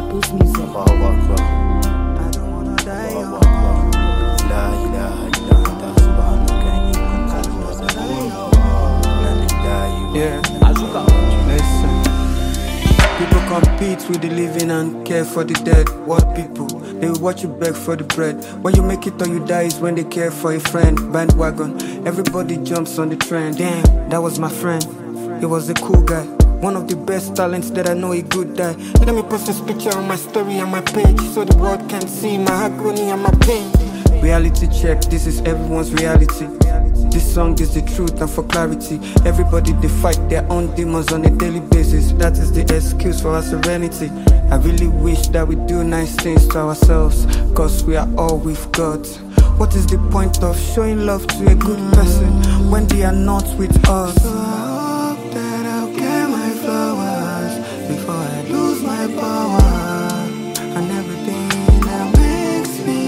People's music. Allahu Akbar. I don't wanna die Allahu young. Akbar. La ilaha illa anta subhanaka inni kuntu minaz zalimin. La ilaha Yeah, Azuka. listen. People compete with the living and care for the dead. What people? They will watch you beg for the bread. When you make it or you die is when they care for a friend. Bandwagon, everybody jumps on the trend. Damn, that was my friend. He was a cool guy. One of the best talents that I know, a good guy. Let me post this picture on my story and my page so the world can see my agony and my pain. Reality check, this is everyone's reality. This song is the truth, and for clarity, everybody they fight their own demons on a daily basis. That is the excuse for our serenity. I really wish that we do nice things to ourselves, cause we are all we've got. What is the point of showing love to a good person when they are not with us? So I hope that I'll get my flowers before I lose my power and everything that makes me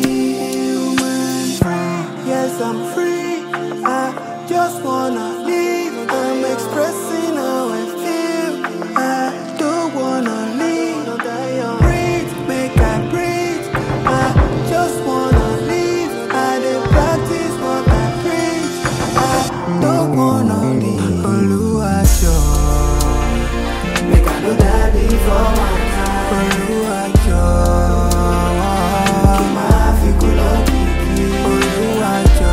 human. Yes, I'm free. I just wanna live. I'm expressing how I feel. I don't wanna leave. Breathe, make I breathe. I just wanna live. I dey practice what I preach. I don't wanna leave. Oluwajo, make I know that before my time. Oluwajo, keep my figure lucky. Oluwajo.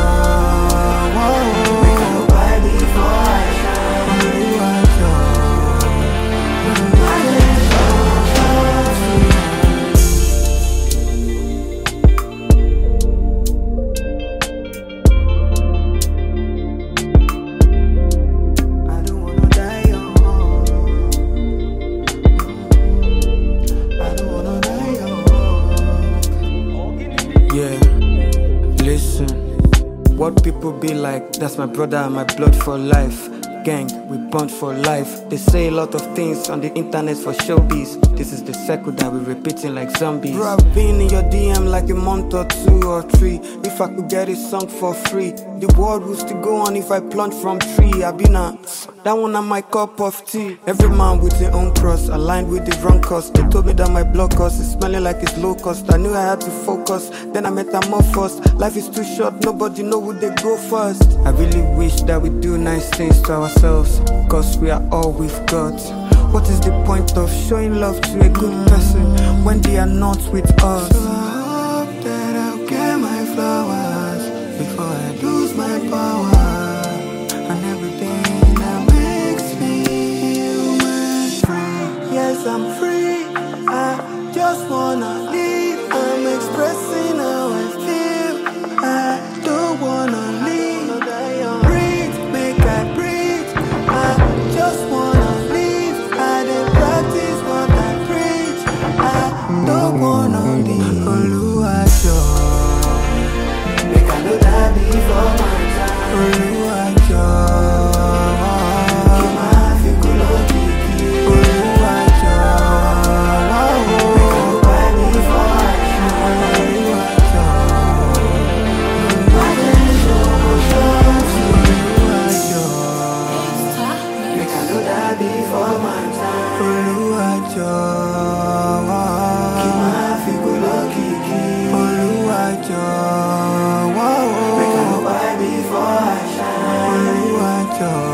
Yeah, listen. What people be like, that's my brother and my blood for life. Gang, we bond for life. They say a lot of things on the internet for showbiz. This is the circle that we're repeating like zombies. Bro, I've been in your DM like a month or 2 or 3. If I could get a song for free, the world would still go on if I plant from tree. I been that one on my cup of tea. Every man with their own cross, aligned with the wrong cause. They told me that my blood cost is smelling like it's low cost. I knew I had to focus, then I metamorphosed. Life is too short, nobody know who they go first. I really wish that we do nice things to ourselves, cause we are all we've got. What is the point of showing love to a good person when they are not with us? So I hope that I'll get my flowers before I lose my power and everything that makes me human. Yes, I'm free. I just wanna live. I'm expressing how I feel. I don't wanna leave. Breathe, make I breathe. I just wanna live. I dey practice what I preach. I don't wanna leave. Oluwajo, make I know that before my time. Oluwajo, keep my figure lucky. Oluwajo, make I know by before I shine. Oluwajo, I dey show love to Oluwajo, make I know that before my time. Oluwajo, keep my figure lucky. Oluwajo, make I know by before I shine. Oluwajo.